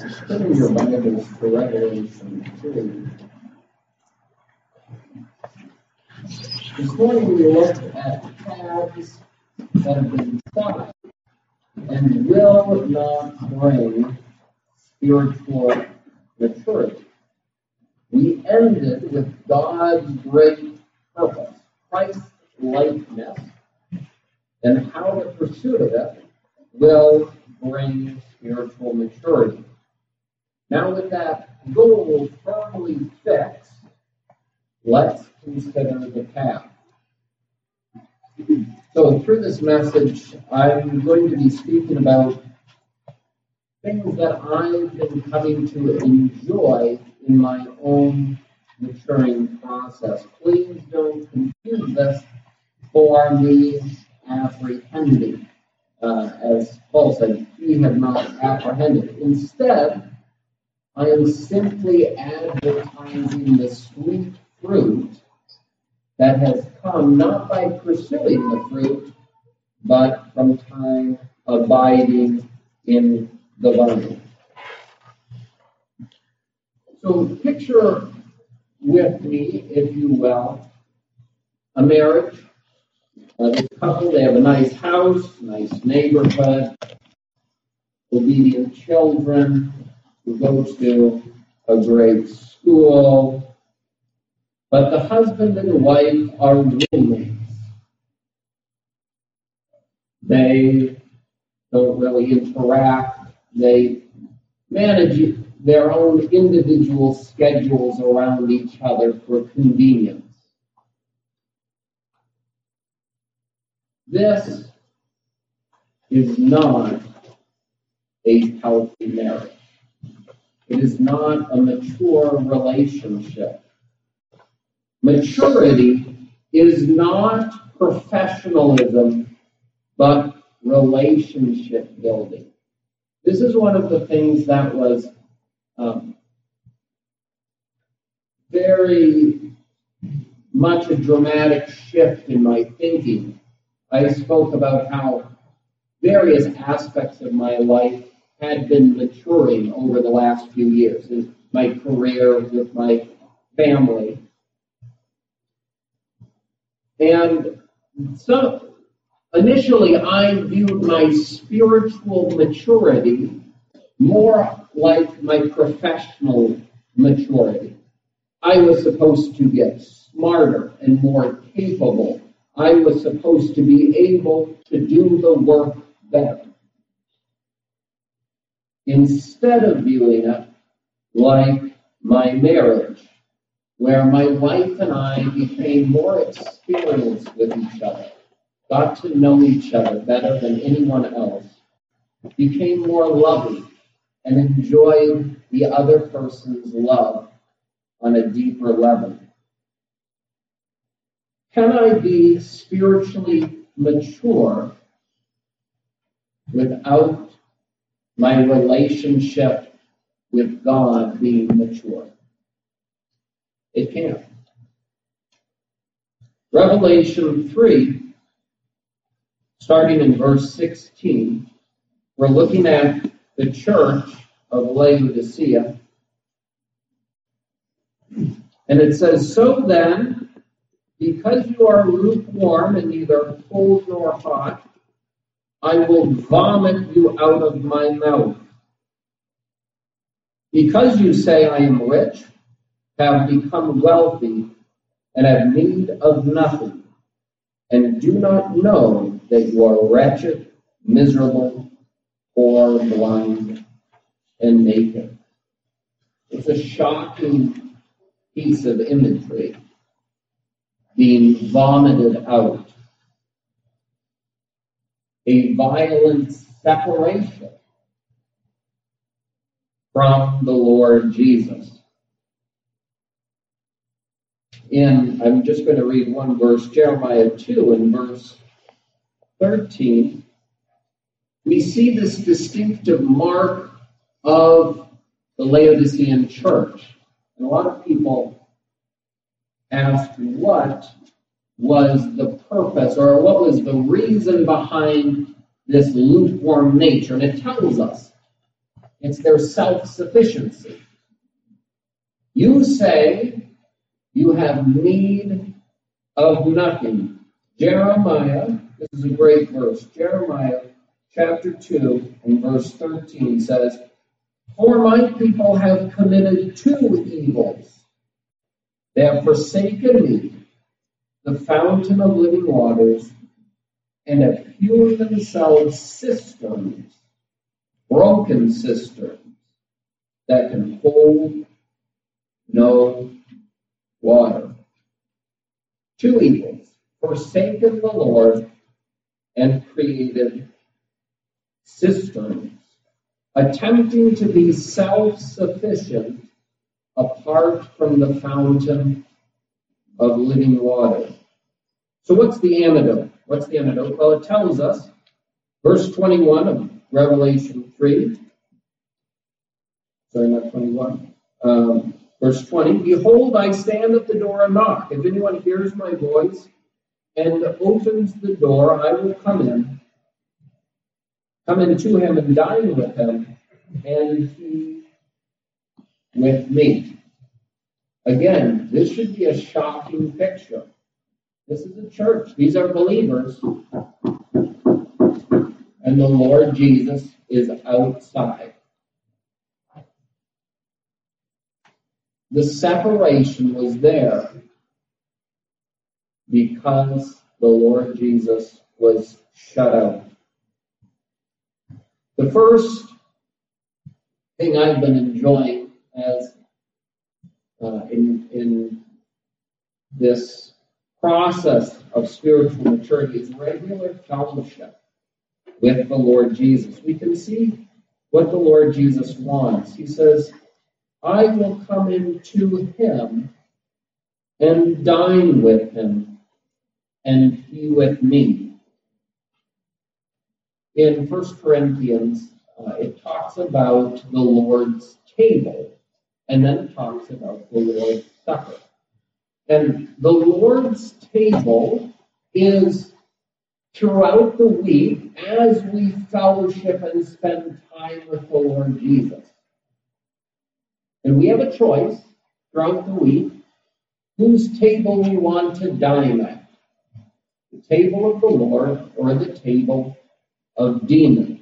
Turn your Bibles to Revelation 2. This morning we looked at paths that have been tried and will not bring spiritual maturity. We ended with God's great purpose, Christ's likeness, and how the pursuit of it will bring spiritual maturity. Now with that goal firmly fixed, let's consider the path. So through this message, I'm going to be speaking about things that I've been coming to enjoy in my own maturing process. Please don't confuse this for me apprehending. As Paul said, he had not apprehended. Instead, I am simply advertising the sweet fruit that has come not by pursuing the fruit, but from time abiding in the vine. So picture with me, if you will, a marriage. This couple, they have a nice house, nice neighborhood, obedient children who go to a great school. But the husband and wife are roommates. They don't really interact. They manage their own individual schedules around each other for convenience. This is not a healthy marriage. It is not a mature relationship. Maturity is not professionalism, but relationship building. This is one of the things that was very much a dramatic shift in my thinking. I spoke about how various aspects of my life had been maturing over the last few years in my career, with my family. And so initially I viewed my spiritual maturity more like my professional maturity. I was supposed to get smarter and more capable. I was supposed to be able to do the work better, instead of viewing it like my marriage, where my wife and I became more experienced with each other, got to know each other better than anyone else, became more loving, and enjoyed the other person's love on a deeper level. Can I be spiritually mature without my relationship with God being mature? It can't. Revelation 3, starting in verse 16, we're looking at the church of Laodicea. And it says, "So then, because you are lukewarm and neither cold nor hot, I will vomit you out of my mouth. Because you say, I am rich, have become wealthy, and have need of nothing, and do not know that you are wretched, miserable, poor, blind, and naked." It's a shocking piece of imagery, being vomited out. A violent separation from the Lord Jesus. I'm just going to read one verse, Jeremiah 2 and verse 13. We see this distinctive mark of the Laodicean church. And a lot of people asked what was the purpose or what was the reason behind this lukewarm nature. And it tells us It's their self-sufficiency. You say you have need of nothing. Jeremiah, this is a great verse. Jeremiah chapter 2 and verse 13 says, "For my people have committed two evils. They have forsaken me, the fountain of living waters, and have hewn themselves cisterns, broken cisterns, that can hold no water." Two evils: forsaken the Lord and created cisterns, attempting to be self-sufficient apart from the fountain of living water. So what's the antidote? What's the antidote? Well, it tells us, verse 21 of Revelation 3, sorry, not 21, verse 20, "Behold, I stand at the door and knock. If anyone hears my voice and opens the door, I will come into him and dine with him, and he with me." Again, this should be a shocking picture. This is a church. These are believers. And the Lord Jesus is outside. The separation was there because the Lord Jesus was shut out. The first thing I've been enjoying as in this process of spiritual maturity is regular fellowship with the Lord Jesus. We can see what the Lord Jesus wants. He says, "I will come into him and dine with him, and he with me." In 1 Corinthians, it talks about the Lord's table, and then it talks about the Lord's Supper. And the Lord's table is throughout the week as we fellowship and spend time with the Lord Jesus. And we have a choice throughout the week whose table we want to dine at. The table of the Lord or the table of demons.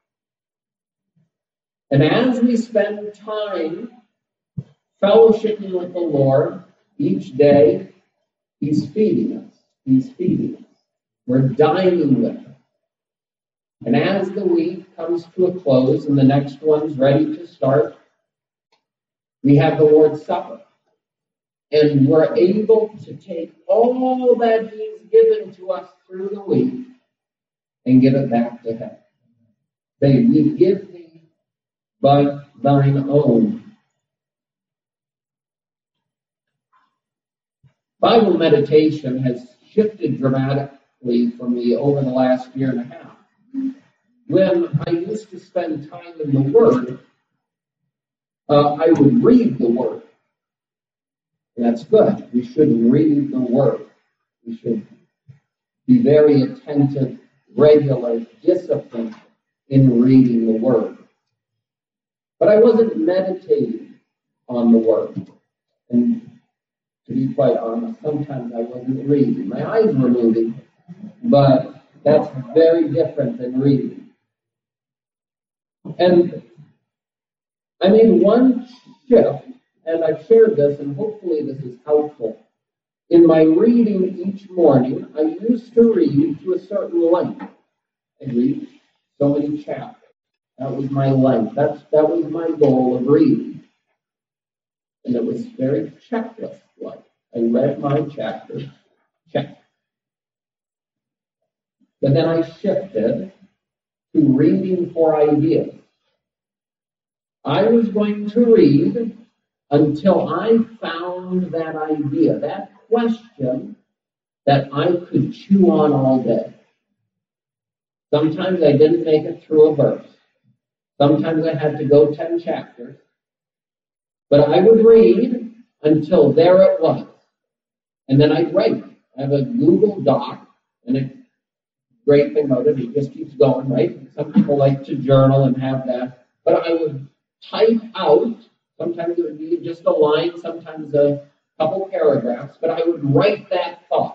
And as we spend time fellowshipping with the Lord each day, he's feeding us. He's feeding us. We're dining with him. And as the week comes to a close and the next one's ready to start, we have the Lord's Supper. And we're able to take all that he's given to us through the week and give it back to him. Say, "We give thee but thine own." Bible meditation has shifted dramatically for me over the last year and a half. When I used to spend time in the Word, I would read the Word. And that's good. We should read the Word. We should be very attentive, regular, disciplined in reading the Word. But I wasn't meditating on the Word. And to be quite honest, sometimes I wasn't reading. My eyes were moving, but that's very different than reading. And I made one shift, and I've shared this, and hopefully this is helpful. In my reading each morning, I used to read to a certain length. I'd read so many chapters. That was my length. That was my goal of reading. And it was very checklist-like. I read my chapter, check. But then I shifted to reading for ideas. I was going to read until I found that idea, that question that I could chew on all day. Sometimes I didn't make it through a verse. Sometimes I had to go 10 chapters. But I would read until there it was. And then I'd write it. I have a Google Doc, and a great thing about it just keeps going, right? Some people like to journal and have that. But I would type out. Sometimes it would be just a line, sometimes a couple paragraphs, but I would write that thought.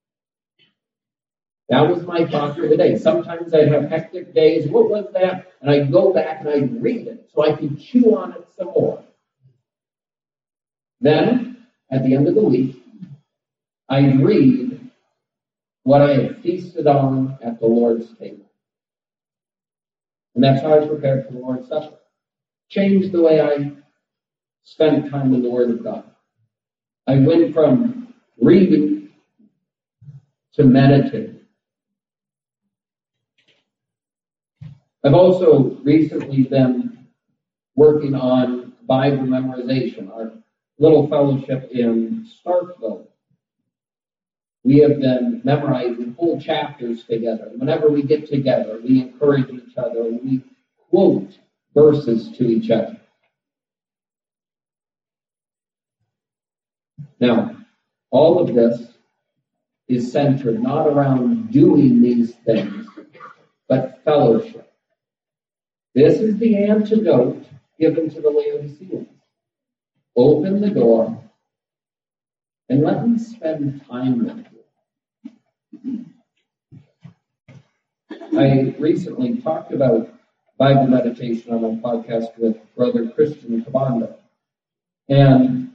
That was my thought for the day. Sometimes I'd have hectic days. What was that? And I'd go back and I'd read it so I could chew on it some more. Then, at the end of the week, I'd read what I had feasted on at the Lord's table. And that's how I prepared for the Lord's Supper. Changed the way I spent time in the Word of God. I went from reading to meditating. I've also recently been working on Bible memorization, our little fellowship in Starkville. We have been memorizing whole chapters together. Whenever we get together, we encourage each other and we quote verses to each other. Now, all of this is centered not around doing these things, but fellowship. This is the antidote given to the Laodiceans. Open the door and let me spend time with you. I recently talked about Bible meditation on a podcast with Brother Christian Cabanda. And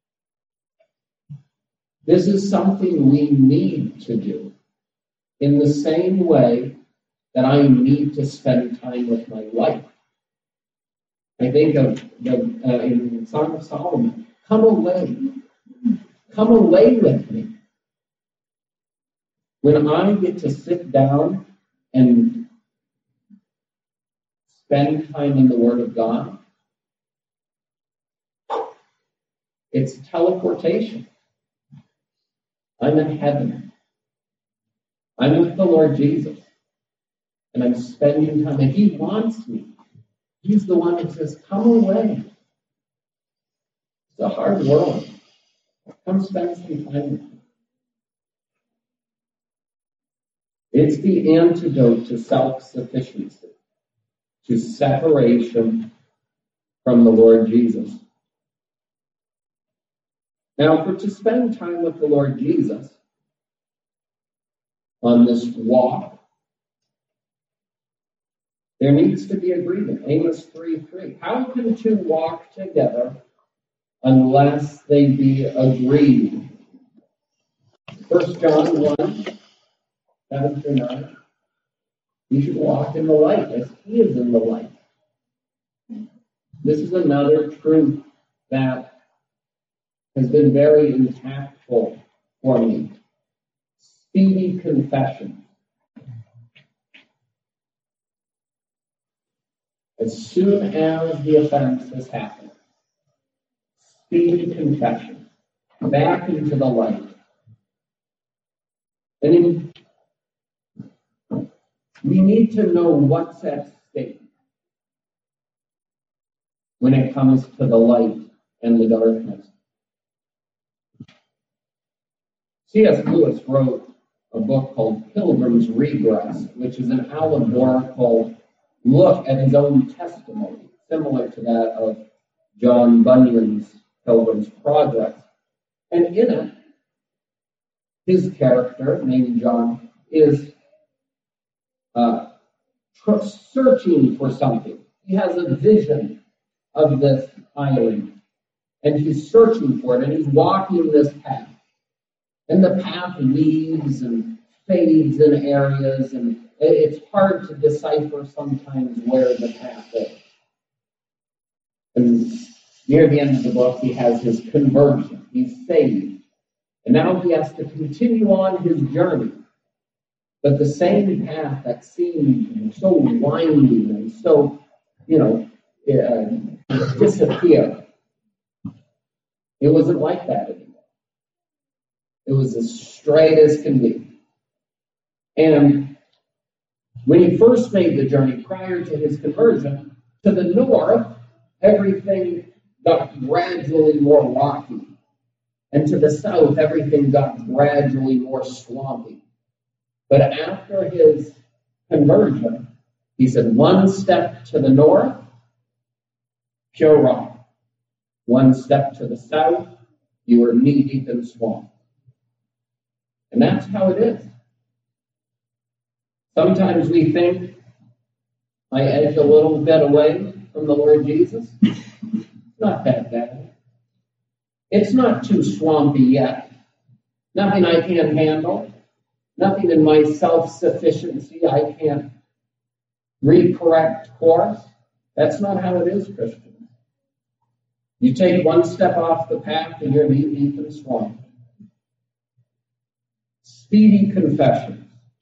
this is something we need to do in the same way that I need to spend time with my wife. I think of in Song of Solomon, come away with me. When I get to sit down and spend time in the Word of God, it's teleportation. I'm in heaven. I'm with the Lord Jesus. And I'm spending time, and He wants me. He's the one that says, come away. It's a hard world. Come spend some time with me. It's the antidote to self-sufficiency, to separation from the Lord Jesus. Now, to spend time with the Lord Jesus on this walk, there needs to be agreement. Amos 3:3. How can two walk together unless they be agreed? 1 John 1:7-9. You should walk in the light as He is in the light. This is another truth that has been very impactful for me. Speedy confession. As soon as the offense has happened, speedy confession, back into the light. And we need to know what's at stake when it comes to the light and the darkness. C.S. Lewis wrote a book called Pilgrim's Regress, which is an allegorical look at his own testimony, similar to that of John Bunyan's Pilgrim's Progress. And in it, his character, named John, is searching for something. He has a vision of this island, and he's searching for it, and he's walking this path. And the path weaves and fades in areas, and it's hard to decipher sometimes where the path is. And near the end of the book, he has his conversion. He's saved. And now he has to continue on his journey. But the same path that seemed so winding and so, disappear, it wasn't like that anymore. It was as straight as can be. And when he first made the journey prior to his conversion, to the north, everything got gradually more rocky. And to the south, everything got gradually more swampy. But after his conversion, he said, one step to the north, pure rock. One step to the south, you are knee-deep in swamp. And that's how it is. Sometimes we think, I edge a little bit away from the Lord Jesus. It's not that bad. It's not too swampy yet. Nothing I can't handle. Nothing in my self-sufficiency I can't recorrect course. That's not how it is, Christian. You take one step off the path and you're knee-deep in swamp. Speedy confession.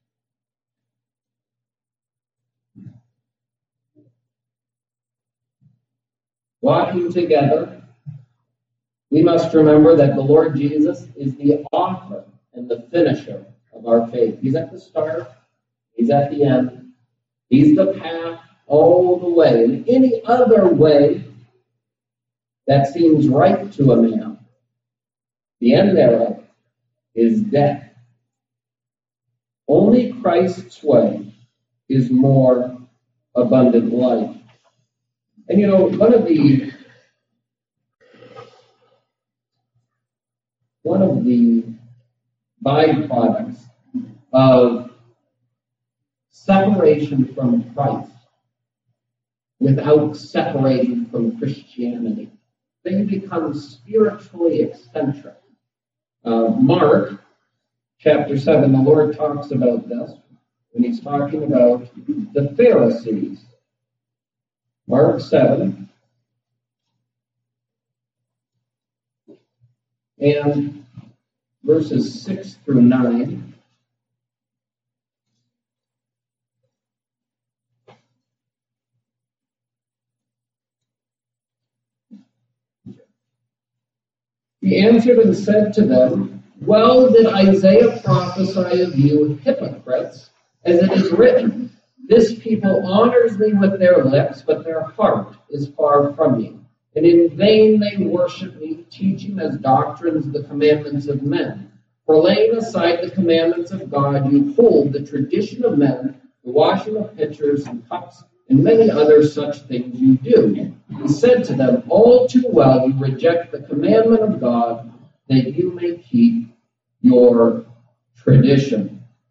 Walking together, we must remember that the Lord Jesus is the author and the finisher of our faith. He's at the start. He's at the end. He's the path all the way. And any other way that seems right to a man, the end thereof is death. Only Christ's way is more abundant life. And you know, one of the byproducts of separation from Christ without separating from Christianity, they become spiritually eccentric. Mark chapter 7, the Lord talks about this when he's talking about the Pharisees. Mark 7, and verses 6 through 9. He answered and said to them, "Well did Isaiah prophesy of you hypocrites, as it is written, this people honors me with their lips, but their heart is far from me. And in vain they worship me, teaching as doctrines the commandments of men. For laying aside the commandments of God, you hold the tradition of men, the washing of pitchers and cups, and many other such things you do." He said to them, "All too well you reject the commandment of God, that you may keep your tradition."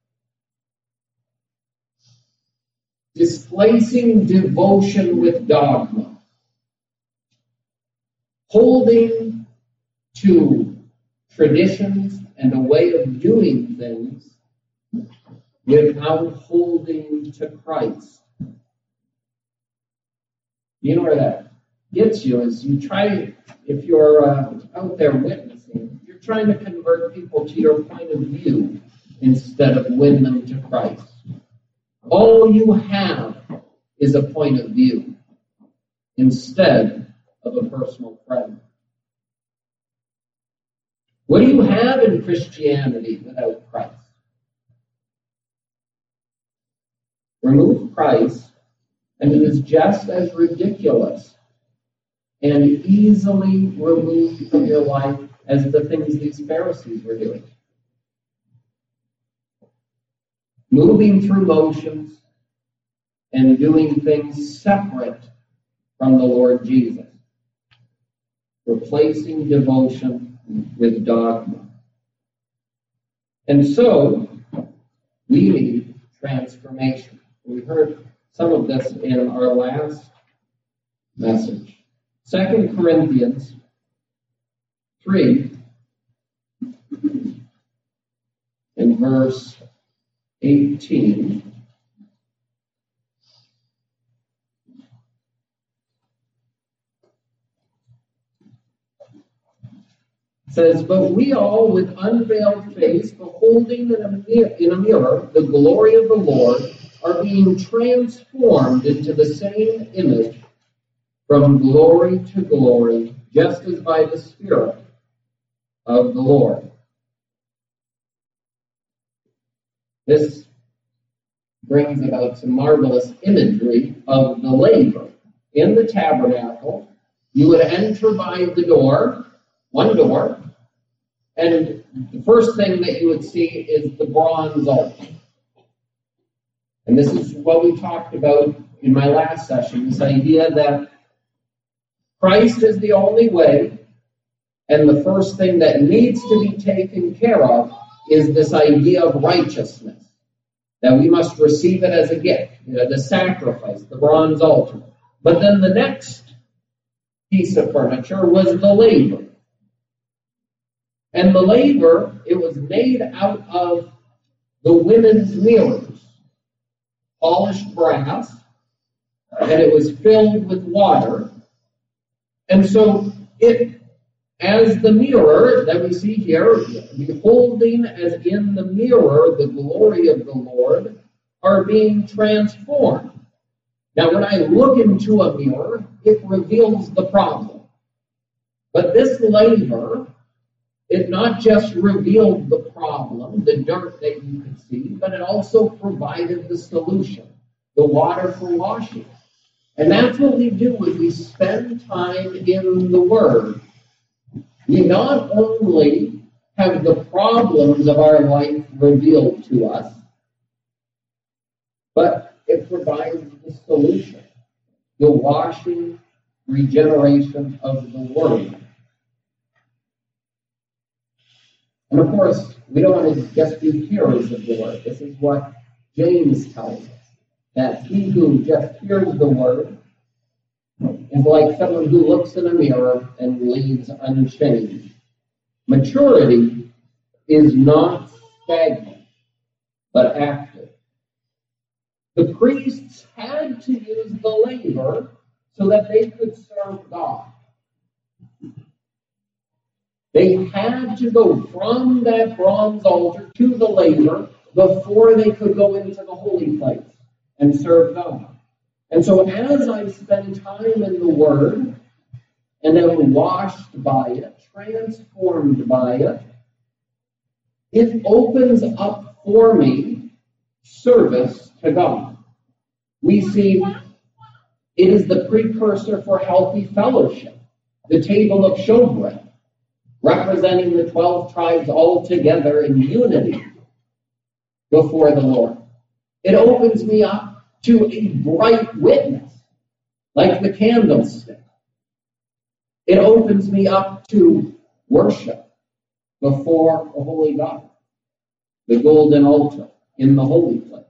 Displacing devotion with dogma. Holding to traditions and a way of doing things without holding to Christ. You know where that gets you is you try, if you're out there witnessing, you're trying to convert people to your point of view instead of win them to Christ. All you have is a point of view instead of a personal friend. What do you have in Christianity without Christ? Remove Christ, and it is just as ridiculous and easily removed from your life as the things these Pharisees were doing. Moving through motions and doing things separate from the Lord Jesus. Replacing devotion with dogma. And so, we need transformation. We heard some of this in our last message. 2 Corinthians 3 in verse 18 says, "But we all with unveiled face, beholding in a mirror the glory of the Lord, are being transformed into the same image from glory to glory, just as by the Spirit of the Lord." This brings about some marvelous imagery of the laver. In the tabernacle, you would enter by the door, one door, and the first thing that you would see is the bronze altar. And this is what we talked about in my last session, this idea that Christ is the only way, and the first thing that needs to be taken care of is this idea of righteousness, that we must receive it as a gift, the sacrifice, the bronze altar. But then the next piece of furniture was the laver. And the laver, it was made out of the women's mirrors, polished brass, and it was filled with water. And so it, as the mirror that we see here, beholding as in the mirror the glory of the Lord, are being transformed. Now, when I look into a mirror, it reveals the problem. But this laver, it not just revealed the problem, the dirt that you could see, but it also provided the solution, the water for washing. And that's what we do when we spend time in the Word. We not only have the problems of our life revealed to us, but it provides the solution, the washing, regeneration of the Word. And of course, we don't want to just be hearers of the Word. This is what James tells us, that he who just hears the Word is like someone who looks in a mirror and leaves unchanged. Maturity is not stagnant, but active. The priests had to use the laver so that they could serve God. They had to go from that bronze altar to the laver before they could go into the holy place and serve God. And so as I spend time in the Word and am washed by it, transformed by it, it opens up for me service to God. We see it is the precursor for healthy fellowship, the table of showbread, representing the 12 tribes all together in unity before the Lord. It opens me up to a bright witness, like the candlestick. It opens me up to worship before a holy God, the golden altar in the holy place.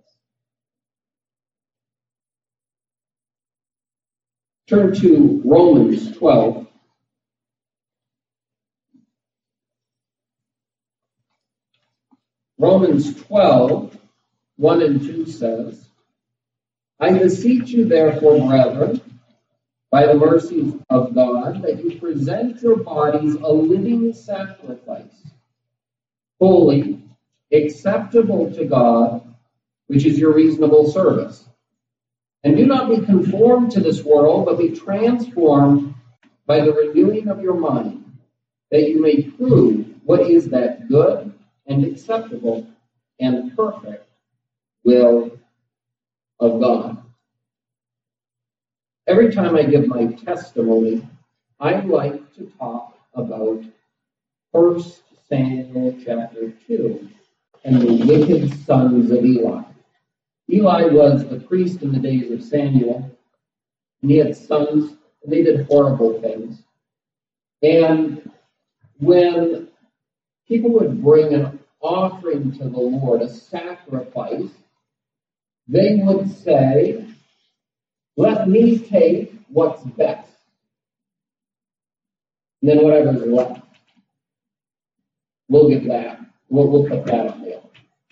Turn to Romans 12. Romans 12, 1 and 2 says, I beseech you, therefore, brethren, by the mercies of God, that you present your bodies a living sacrifice, holy, acceptable to God, which is your reasonable service. And do not be conformed to this world, but be transformed by the renewing of your mind, that you may prove what is that good and acceptable and perfect will of God. Every time I give my testimony, I like to talk about 1 Samuel chapter 2 and the wicked sons of Eli. Eli was the priest in the days of Samuel, and he had sons, and they did horrible things. And when people would bring an offering to the Lord, a sacrifice, they would say, let me take what's best. And then whatever's left, we'll get that. We'll put that on the altar.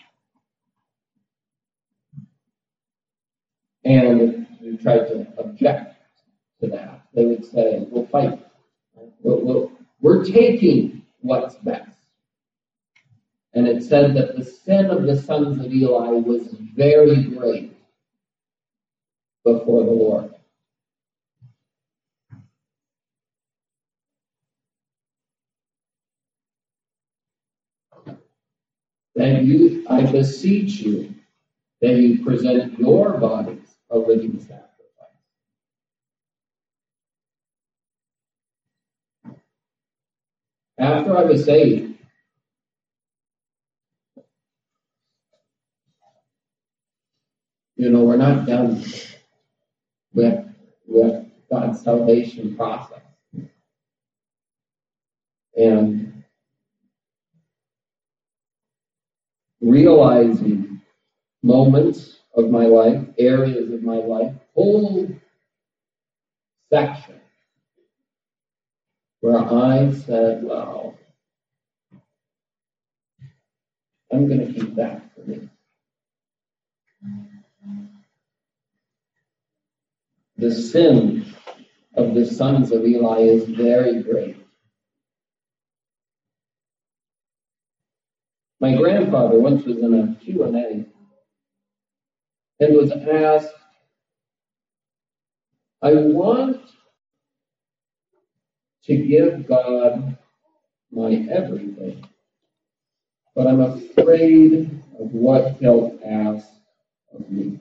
And if you tried to object to that, they would say, we'll fight. We're taking what's best. And it said that the sin of the sons of Eli was very great before the Lord. That I beseech you, that you present your bodies a living sacrifice. After I was saved, we're not done with God's salvation process. and realizing moments of my life, areas of my life, whole section where I said, well, I'm going to keep that for me. The sin of the sons of Eli is very great. My grandfather once was in a Q&A and was asked, I want to give God my everything, but I'm afraid of what he'll ask of me.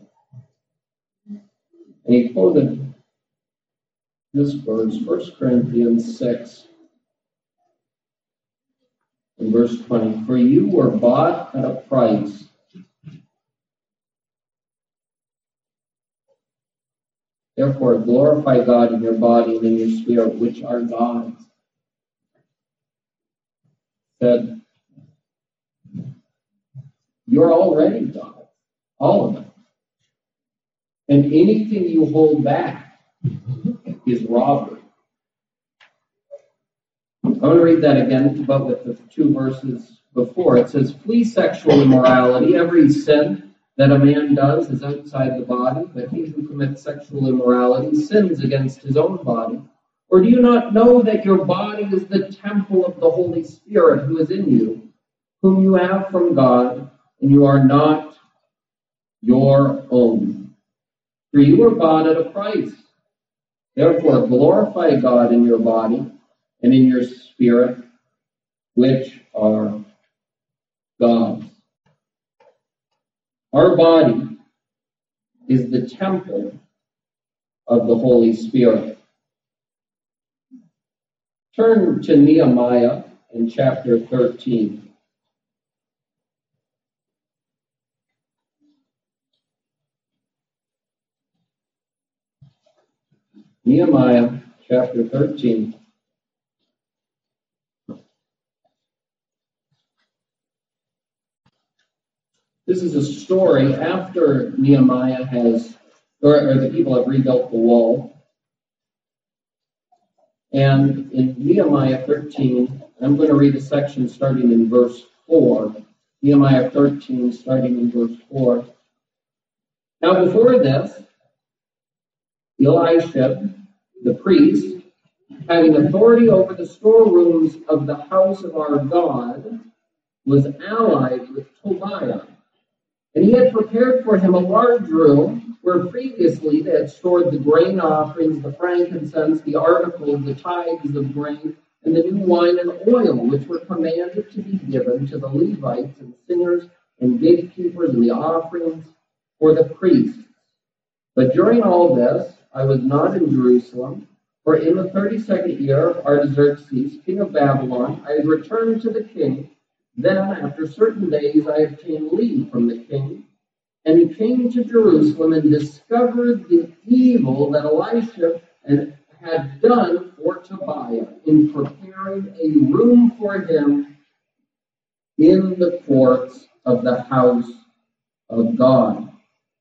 And he quoted this verse, 1 Corinthians 6, in verse 20. For you were bought at a price. Therefore, glorify God in your body and in your spirit, which are God's. Said, you're already God, all of it. And anything you hold back is robbery. I'm going to read that again, but with the two verses before. It says, flee sexual immorality. Every sin that a man does is outside the body, but he who commits sexual immorality sins against his own body. Or do you not know that your body is the temple of the Holy Spirit who is in you, whom you have from God, and you are not your own? For you were bought at a price. Therefore, glorify God in your body and in your spirit, which are God's. Our body is the temple of the Holy Spirit. Turn to Nehemiah in chapter 13. Nehemiah chapter 13. This is a story after Nehemiah has, or the people have rebuilt the wall. And in Nehemiah 13, I'm going to read a section starting in verse 4. Nehemiah 13, starting in verse 4. Now before this, Elisha, the priest, having authority over the storerooms of the house of our God, was allied with Tobiah. And he had prepared for him a large room where previously they had stored the grain offerings, the frankincense, the articles, the tithes of grain, and the new wine and oil, which were commanded to be given to the Levites and singers and gatekeepers and the offerings for the priests. But during all this, I was not in Jerusalem, for in the 32nd year of Artaxerxes, king of Babylon, I had returned to the king. Then, after certain days, I obtained leave from the king, and he came to Jerusalem and discovered the evil that Elisha had done for Tobiah in preparing a room for him in the courts of the house of God.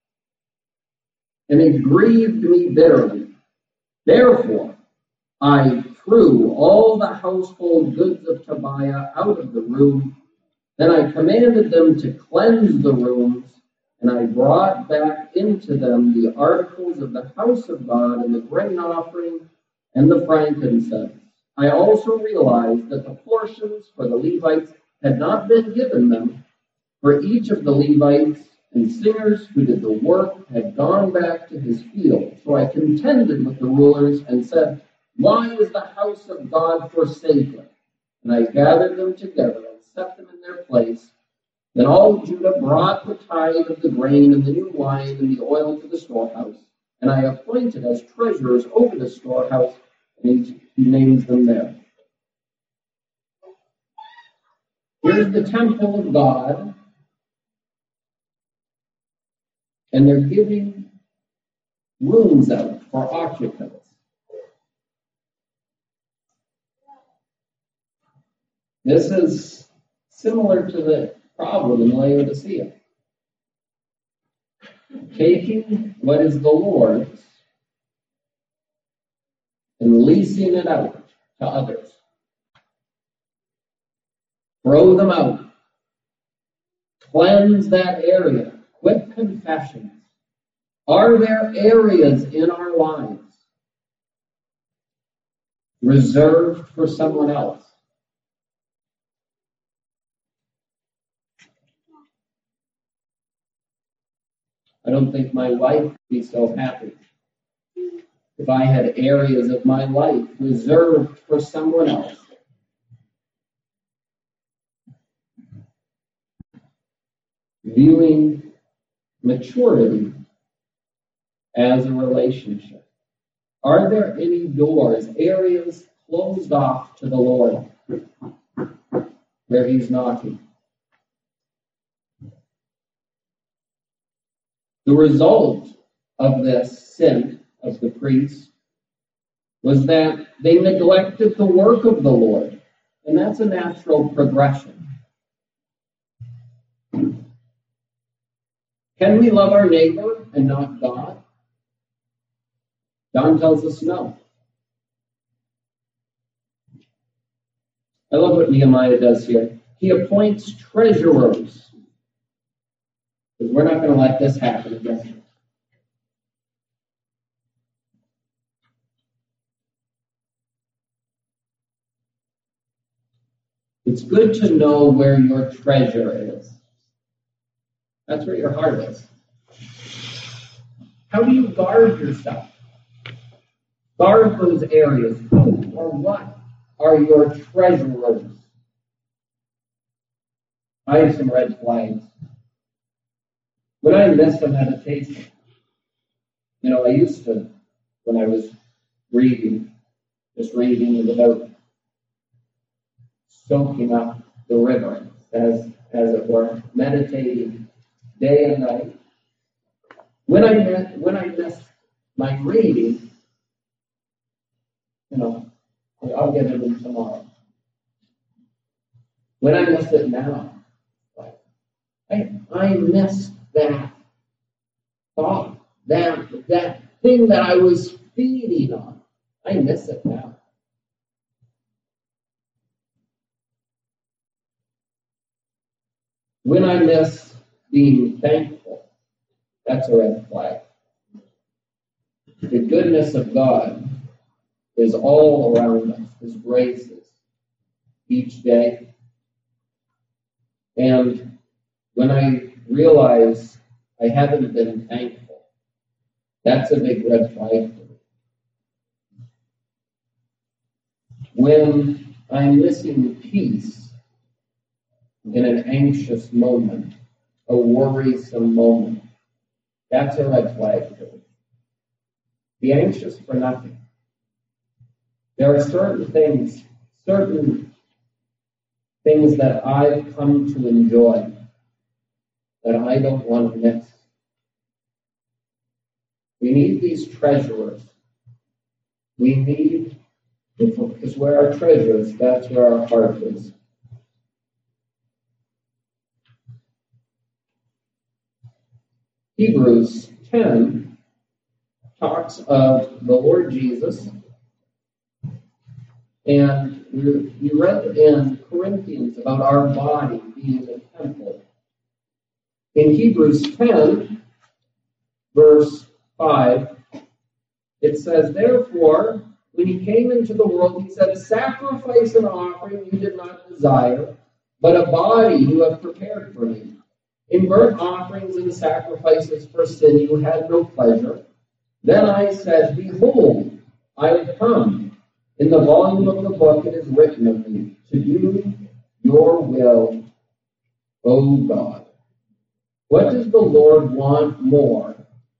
And it grieved me bitterly. Therefore, I threw all the household goods of Tobiah out of the room. Then I commanded them to cleanse the rooms, and I brought back into them the articles of the house of God and the grain offering and the frankincense. I also realized that the portions for the Levites had not been given them, for each of the Levites and singers who did the work had gone back to his field. So I contended with the rulers and said, why is the house of God forsaken? And I gathered them together and set them in their place. Then all Judah brought the tithe of the grain and the new wine and the oil to the storehouse. And I appointed as treasurers over the storehouse, and he names them there. Here's the temple of God, and they're giving rooms out for occupants. This is similar to the problem in Laodicea. Taking what is the Lord's and leasing it out to others. Throw them out. Cleanse that area. Quit confessions. Are there areas in our lives reserved for someone else? I don't think my wife would be so happy if I had areas of my life reserved for someone else. Viewing maturity as a relationship. Are there any doors, areas closed off to the Lord where He's knocking? The result of this sin of the priests was that they neglected the work of the Lord, and that's a natural progression. Can we love our neighbor and not God? John tells us no. I love what Nehemiah does here. He appoints treasurers. Because we're not going to let this happen again. It's good to know where your treasure is. That's where your heart is. How do you guard yourself? Guard those areas. Who or what are your treasurers? I have some red flags. When I miss a meditation, I used to, when I was reading, just reading without soaking up the river, as it were, meditating day and night. When I miss my reading, I'll get it in tomorrow. When I miss it now, I miss that thought, that thing that I was feeding on. I miss it now. When I miss being thankful, that's a red flag. The goodness of God is all around us, His graces, each day. And when I realize I haven't been thankful, that's a big red flag for me. When I'm missing peace in an anxious moment, a worrisome moment, that's a red flag for me. Be anxious for nothing. There are certain things that I've come to enjoy that I don't want to miss. We need these treasurers. We need, because where our treasure is, that's where our heart is. Hebrews 10 talks of the Lord Jesus, and we read in Corinthians about our body being a temple. In Hebrews 10, verse 5, it says, "Therefore, when He came into the world, He said, 'Sacrifice and offering you did not desire, but a body you have prepared for me. In burnt offerings and sacrifices for sin you had no pleasure. Then I said, Behold, I have come. In the volume of the book it is written of me, to do your will, O God.'" What does the Lord want more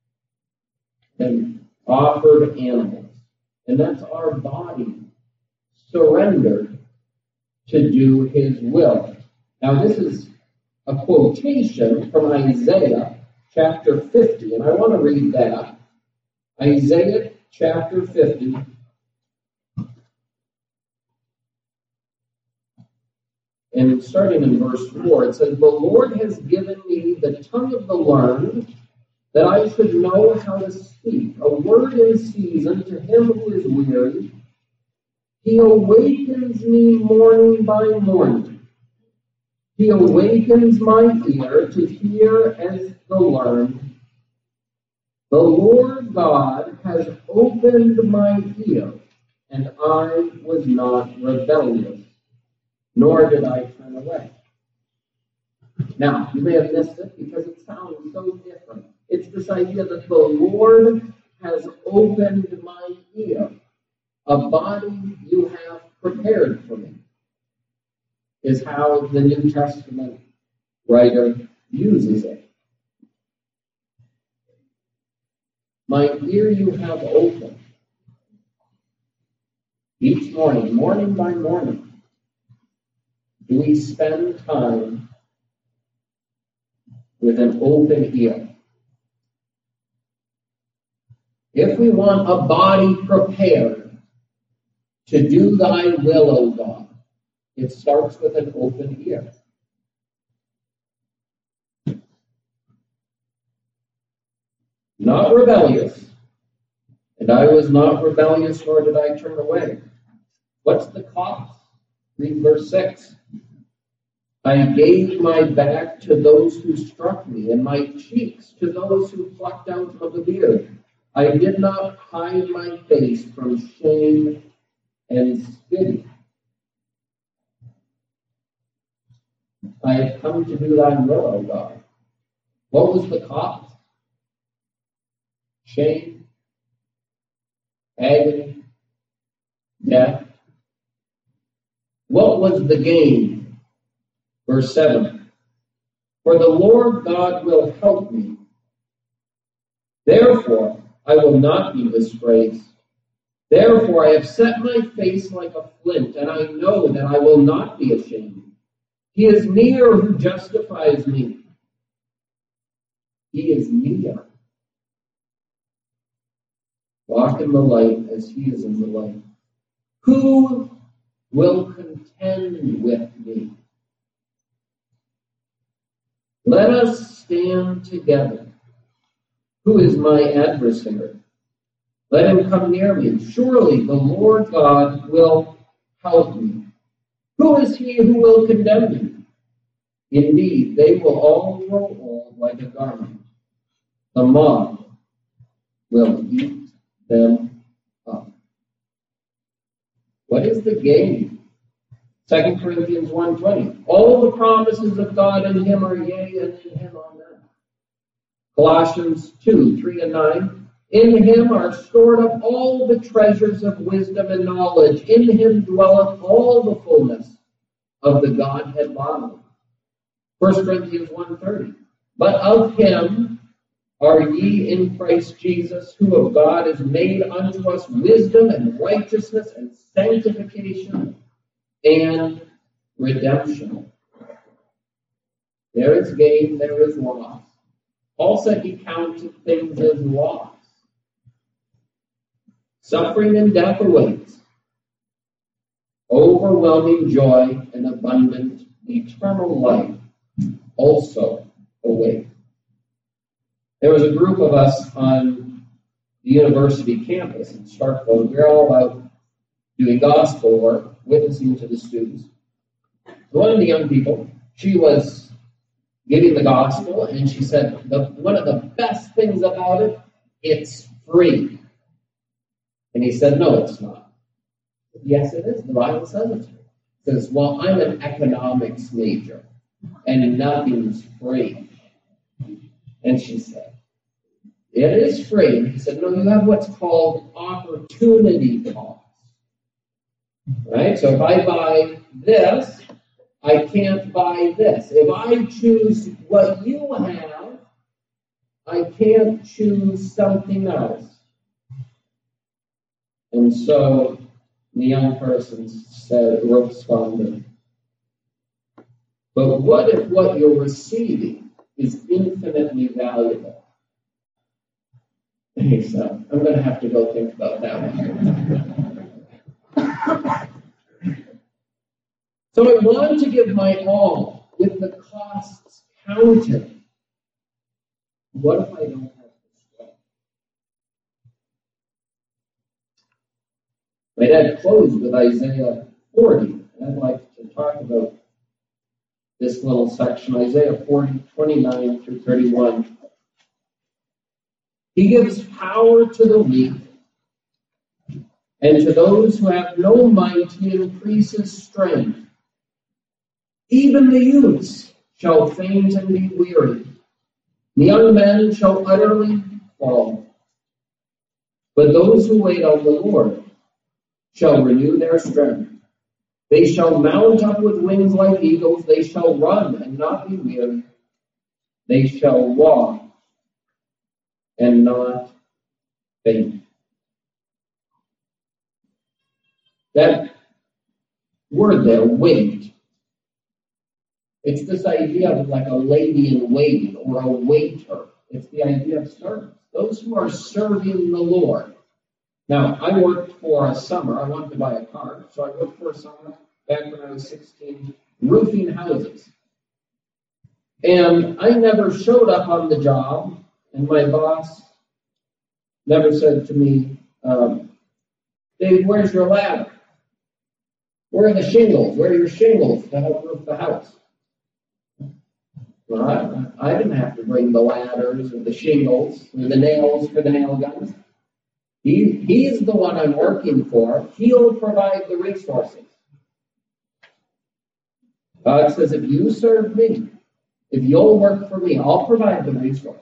than offered animals? And that's our body surrendered to do His will. Now this is a quotation from Isaiah chapter 50, and I want to read that. Isaiah chapter 50. And starting in verse 4, it says, "The Lord has given me the tongue of the learned, that I should know how to speak a word in season to him who is weary. He awakens me morning by morning. He awakens my ear to hear as the learned. The Lord God has opened my ear, and I was not rebellious, nor did I turn away." Now, you may have missed it because it sounds so different. It's this idea that the Lord has opened my ear. A body you have prepared for me is how the New Testament writer uses it. My ear you have opened. Each morning, morning by morning, do we spend time with an open ear? If we want a body prepared to do thy will, O God, it starts with an open ear. Not rebellious, and I was not rebellious, nor did I turn away. What's the cost? Read verse 6. I gave my back to those who struck me, and my cheeks to those who plucked out of the beard. I did not hide my face from shame and spitting. I have come to do thy will, O God. What was the cost? Shame, agony, death. What was the gain? Verse 7. For the Lord God will help me. Therefore, I will not be disgraced. Therefore, I have set my face like a flint, and I know that I will not be ashamed. He is near who justifies me. He is near. Walk in the light as he is in the light. Who will contend with me? Let us stand together. Who is my adversary? Let him come near me. Surely the Lord God will help me. Who is he who will condemn me? Indeed, they will all grow old like a garment. The moth will eat them up. What is the gain? 2 Corinthians 1:20. All the promises of God in him are yea, and in him amen. Colossians 2:3 and 9. In him are stored up all the treasures of wisdom and knowledge. In him dwelleth all the fullness of the Godhead bodily. 1 Corinthians 1:30. But of him are ye in Christ Jesus, who of God is made unto us wisdom and righteousness and sanctification and redemption. There is gain, there is loss. Paul said he counted things as loss. Suffering and death awaits. Overwhelming joy and abundant eternal life also await. There was a group of us on the university campus in Starkville. We're all out doing gospel work, witnessing to the students. One of the young people, she was giving the gospel, and she said, one of the best things about it, it's free. And he said, no, it's not. Yes, it is. The Bible says it's free. It says, well, I'm an economics major, and nothing's free. And she said, it is free. And he said, no, you have what's called opportunity cost. Right? So if I buy this, I can't buy this. If I choose what you have, I can't choose something else. And so the young person responded, but what if what you're receiving is infinitely valuable? And he said, I'm going to have to go think about that one. So I want to give my all with the costs counted. What if I don't have this strength? My dad closed with Isaiah 40, and I'd like to talk about this little section, Isaiah 40, 29 through 31. He gives power to the weak, and to those who have no might, he increases strength. Even the youths shall faint and be weary. The young men shall utterly fall. But those who wait on the Lord shall renew their strength. They shall mount up with wings like eagles. They shall run and not be weary. They shall walk and not faint. That word there, wait, it's this idea of like a lady in waiting or a waiter. It's the idea of service. Those who are serving the Lord. Now, I worked for a summer. I wanted to buy a car, so I worked for a summer back when I was 16, roofing houses. And I never showed up on the job, and my boss never said to me, Dave, where's your ladder? Where are the shingles? Where are your shingles to help roof the house? Well, I didn't have to bring the ladders or the shingles or the nails for the nail guns. He's the one I'm working for. He'll provide the resources. God says, if you serve me, if you'll work for me, I'll provide the resources.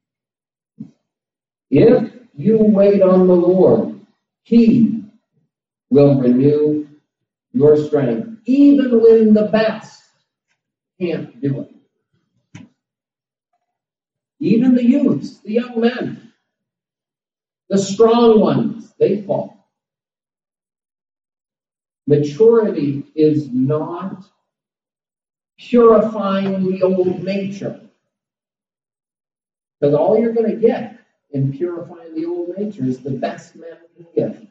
If you wait on the Lord, he will renew your strength, even when the best can't do it. Even the youths, the young men, the strong ones, they fall. Maturity is not purifying the old nature. Because all you're going to get in purifying the old nature is the best men can get.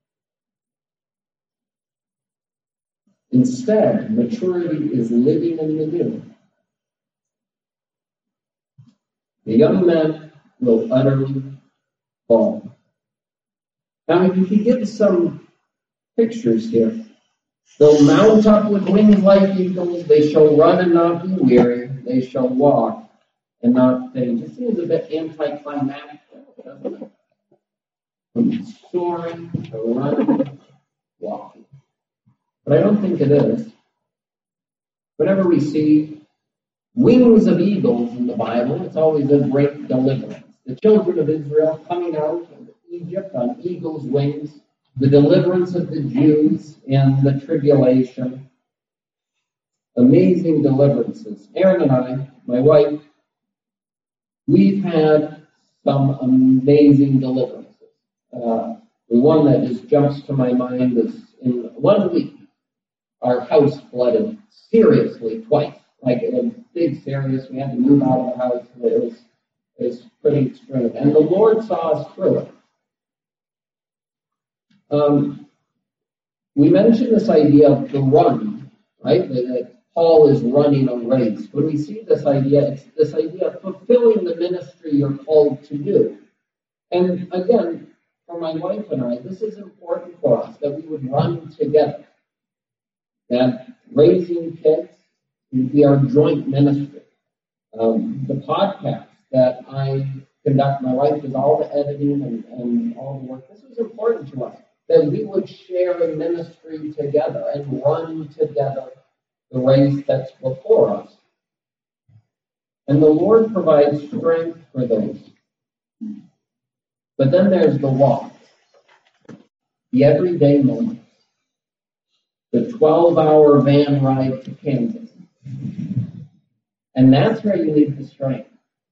Instead, maturity is living in the new. The young men will utterly fall. Now, he gives some pictures here. They'll mount up with wings like eagles. They shall run and not be weary. They shall walk and not faint. It seems a bit anticlimactic, doesn't it? From soaring to running, walking. But I don't think it is. Whenever we see wings of eagles in the Bible, it's always a great deliverance. The children of Israel coming out of Egypt on eagle's wings, the deliverance of the Jews in the tribulation. Amazing deliverances. Erin and I, my wife, we've had some amazing deliverances. The one that just jumps to my mind is in 1 week, our house flooded seriously twice. Like it was big serious. We had to move out of the house. It was pretty extreme. And the Lord saw us through it. We mentioned this idea of the run, right? That Paul is running a race. When we see this idea, it's this idea of fulfilling the ministry you're called to do. And again, for my wife and I, this is important for us, that we would run together. That raising kids would be our joint ministry. The podcast that I conduct, my wife does all the editing and all the work. This was important to us, that we would share a ministry together and run together the race that's before us. And the Lord provides strength for those. But then there's the walk, the everyday moments, the 12-hour van ride to Kansas. And that's where you need the strength.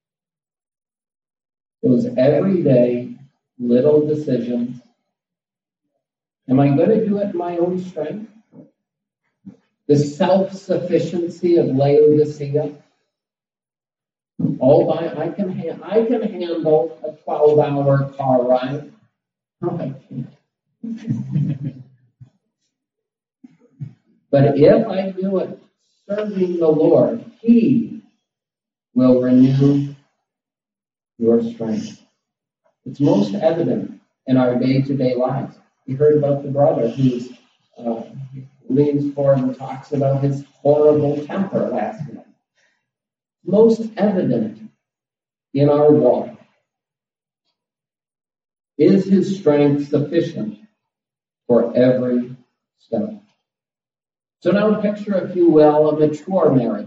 Those everyday little decisions. Am I going to do it in my own strength? The self-sufficiency of Laodicea. I can handle a 12-hour car ride. No, I can't. But if I do it serving the Lord, He will renew your strength. It's most evident in our day-to-day lives. We heard about the brother who leans forward and talks about his horrible temper last night. Most evident in our walk. Is his strength sufficient for every step? So now picture, if you will, a mature marriage.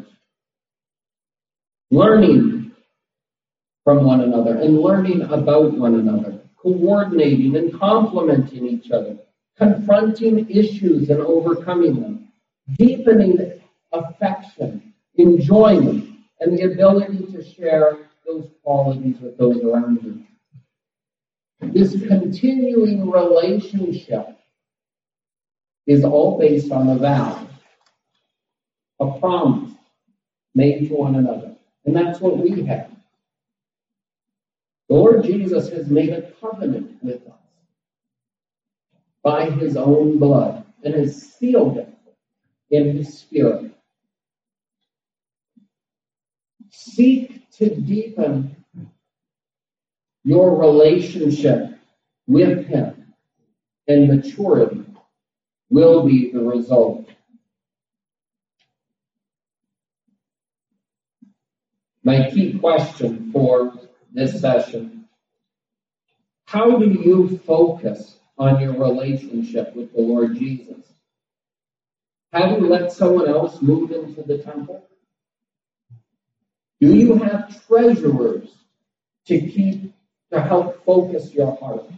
Learning from one another and learning about one another, coordinating and complementing each other, confronting issues and overcoming them, deepening affection, enjoyment, and the ability to share those qualities with those around you. This continuing relationship is all based on a vow, a promise made to one another. And that's what we have. The Lord Jesus has made a covenant with us by his own blood and has sealed it in his Spirit. Seek to deepen your relationship with him, and maturity will be the result. My key question for this session: how do you focus on your relationship with the Lord Jesus? Have you let someone else move into the temple? Do you have treasurers to help focus your heart?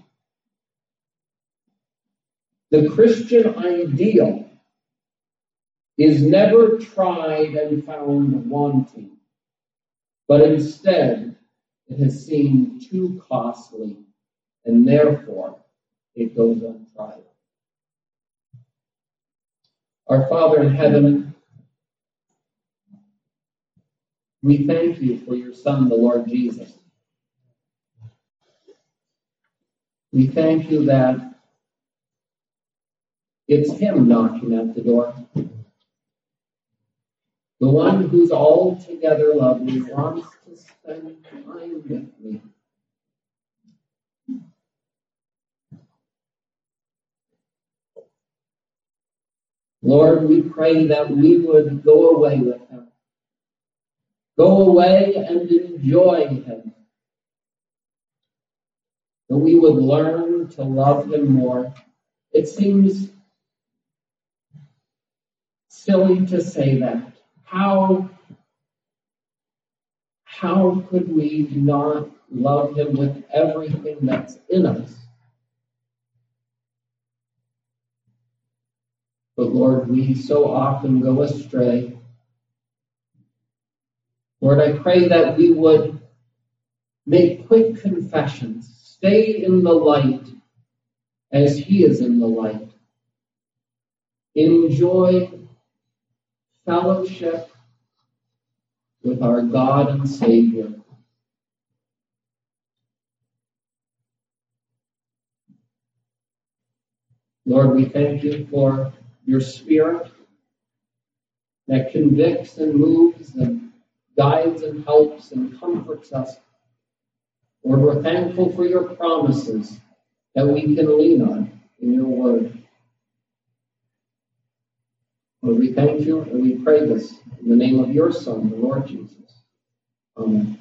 The Christian ideal is never tried and found wanting, but instead it has seemed too costly, and therefore it goes untried. Our Father in heaven, we thank you for your Son, the Lord Jesus. We thank you that it's him knocking at the door. The one who's altogether lovely wants to spend time with me. Lord, we pray that we would go away with him. Go away and enjoy him. That we would learn to love him more. It seems silly to say that. How could we not love him with everything that's in us? But Lord, we so often go astray. Lord, I pray that we would make quick confessions, stay in the light as he is in the light. Enjoy fellowship with our God and Savior. Lord, we thank you for your Spirit that convicts and moves and guides and helps and comforts us. Lord, we're thankful for your promises that we can lean on in your word. Lord, we thank you and we pray this in the name of your Son, the Lord Jesus. Amen.